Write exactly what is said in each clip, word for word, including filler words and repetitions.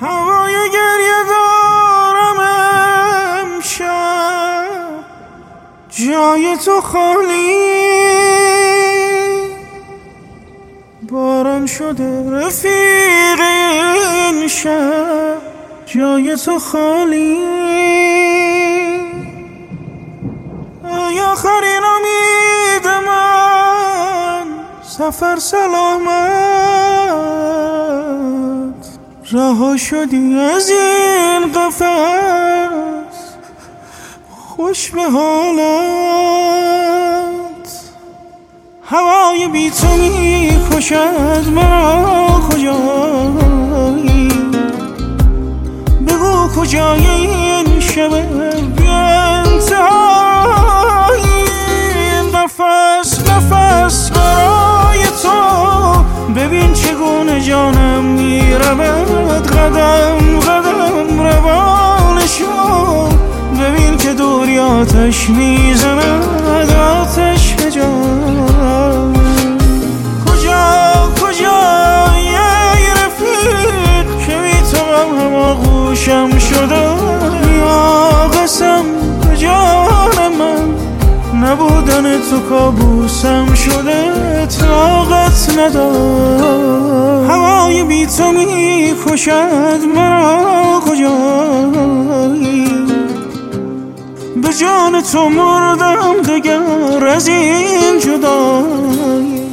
هوای گریه دارم امشب، جای تو خالی، باران شده رفیق این شب، جای تو خالی. ای آخرین امید من، سفر سلامت، رها شدی از این قفس، خوش به حالت. هوای بی تو می کشد مرا، کجایی؟ بگو کجای این شب بی انتهایی؟ نفس نفس برای تو، ببین چگونه جانم می رود، قدم قدم روانشو، ببین که دوری آتش می زند، آتش به جان. کجا کجا ای رفیق که بی تو هم آغوشم شده، یا قسم به جان من، نبودن تو کابوسم شده، طاقت ندارم. هوای بی تو می کشد مرا، کجایی؟ به جان تو مردم دگر از این جدایی.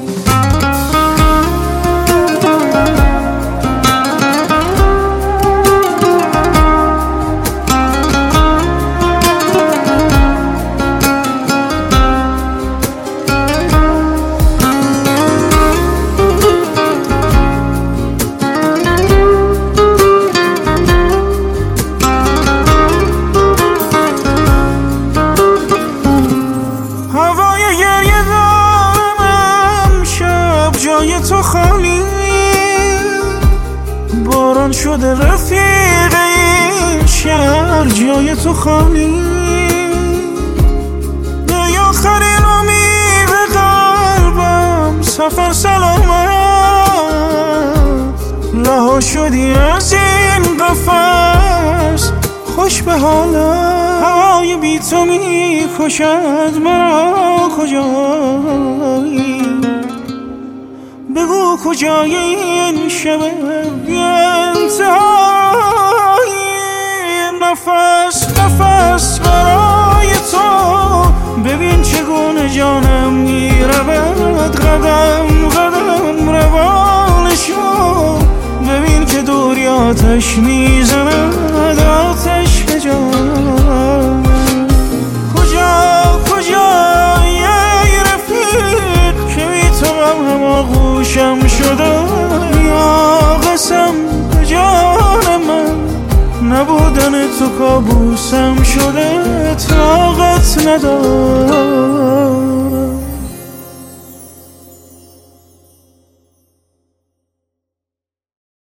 جای تو خالی، باران شده رفیق این شهر، جای تو خالی. ای آخرین امید قلبم، سفر سلامت، رها شدی از این قفس، خوش به حالت. هوای بی تو می کشد مرا، کجایی؟ بگو کجای این شب بی انتهایی؟ نفس نفس برای تو، ببین چگونه جانم می رود، قدم قدم روانشو، ببین که دوری آتش می زند، آتش به جان. کجا کجا ای رفیق که بی تو هم آغوشم شده، یا قسم به جان من، نبودن تو کابوسم شده، طاقت ندارم.